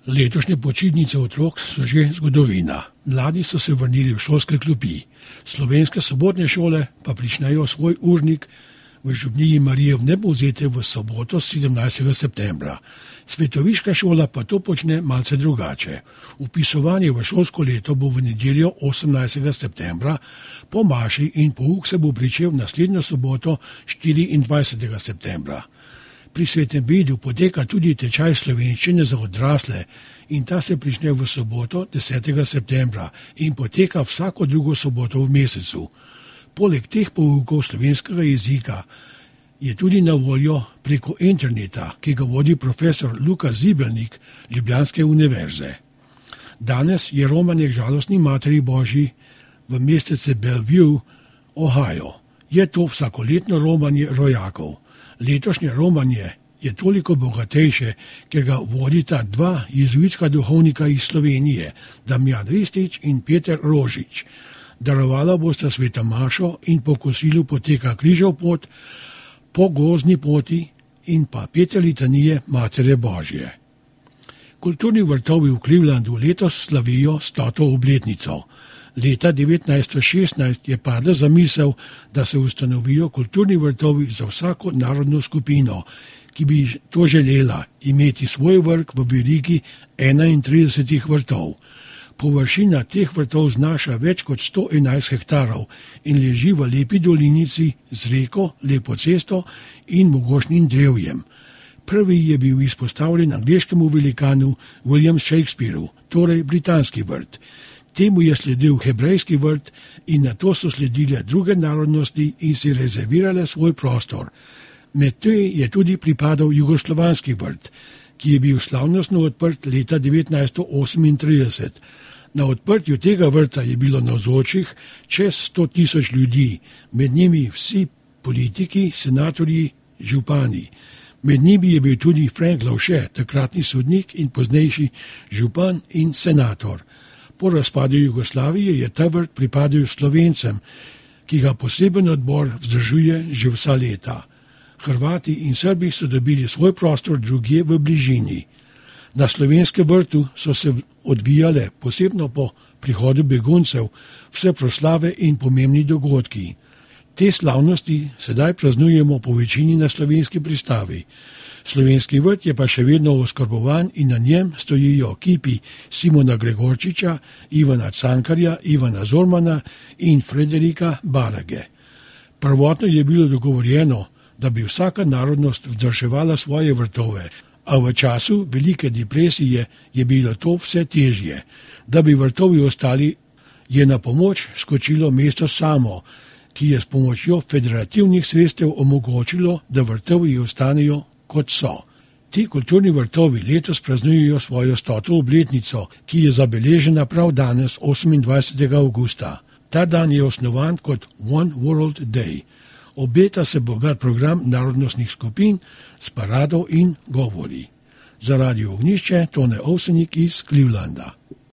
Letošnje počitnice otrok so že zgodovina. Mladi so se vrnili v šolske klopi. Slovenske sobotne šole pa pričnejo svoj urnik v župniji Marije Vnebovzete v soboto 17. septembra. Svetoviška šola pa to počne malce drugače. Vpisovanje v šolsko leto bo v nedeljo 18. septembra, po maši in pouk se bo pričel naslednjo soboto 24. septembra. Pri Svetem Vidu poteka tudi tečaj slovenščine za odrasle in ta se prične v soboto 10. septembra in poteka vsako drugo soboto v mesecu. Poleg teh poukov slovenskega jezika je tudi na voljo preko interneta, ki ga vodi profesor Luka Zibelnik Ljubljanske univerze. Danes je romanje k žalostni materi Božji v mestece Bellevue, Ohio. Je to vsakoletno romanje rojakov. Letošnje romanje je toliko bogatejše, ker ga vodita dva jezuitska duhovnika iz Slovenije, Damjan Ristič in Peter Rožič. Darovala bosta sveta mašo in po kosilu poteka križev pot, po gozdni poti in pa 5 litanije Matere Božje. Kulturni vrtovi v Clevelandu letos slavijo 100. obletnico. Leta 1916 je padla zamisel, da se ustanovijo kulturni vrtovi za vsako narodno skupino, ki bi to želela imeti svoj vrk v verigi 31 vrtov. Površina teh vrtov znaša več kot 111 hektarov in leži v lepi dolinici z reko, lepo cesto in mogočnim drevjem. Prvi je bil izpostavljen angleškemu velikanu William Shakespeareu, torej britanski vrt. Temu je sledil hebrejski vrt in nato so sledile druge narodnosti in si rezervirale svoj prostor. Med te je tudi pripadal jugoslovanski vrt, ki je bil slavnostno odprt leta 1938. Na odprtju tega vrta je bilo navzočih čez 100.000 ljudi, med njimi vsi politiki, senatorji, župani. Med njimi je bil tudi Frank Lauše, takratni sodnik in poznejši župan in senator. Po razpadu Jugoslavije je ta vrt pripadal Slovencem, ki ga poseben odbor vzdržuje že vsa leta. Hrvati in Srbi so dobili svoj prostor drugje v bližini. Na slovenskem vrtu so se odvijale, posebno po prihodu beguncev, vse proslave in pomembni dogodki. Te slavnosti sedaj praznujemo po večini na slovenski pristavi. Slovenski vrt je pa še vedno oskrbovan in na njem stojijo kipi Simona Gregorčiča, Ivana Cankarja, Ivana Zormana in Frederika Barage. Prvotno je bilo dogovorjeno, da bi vsaka narodnost vzdrževala svoje vrtove, a v času velike depresije je bilo to vse težje. Da bi vrtovi ostali, je na pomoč skočilo mesto samo, ki je s pomočjo federativnih sredstev omogočilo, da vrtovi ostanejo kot so. Ti kulturni vrtovi letos praznujejo svojo 100. obletnico, ki je zabeležena prav danes, 28. avgusta. Ta dan je osnovan kot One World Day. Obeta se bogat program narodnostnih skupin s parado in govori. Za Radio Ognjišče Tone Ovsenik iz Clevelanda.